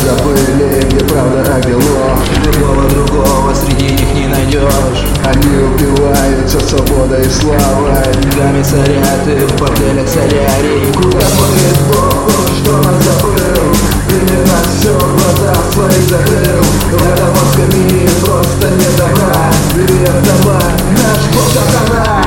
забыли, где правда, а где ложь. Любого другого среди них не найдешь. Они упиваются свободой и славой. Комиссариаты в борделях солярий. Куда смотрит Бог, он что нас забыл? Или нас все в глазах своих закрыл? В этом плоском мире просто нет добра. Бери автомат, наш Бог сатана.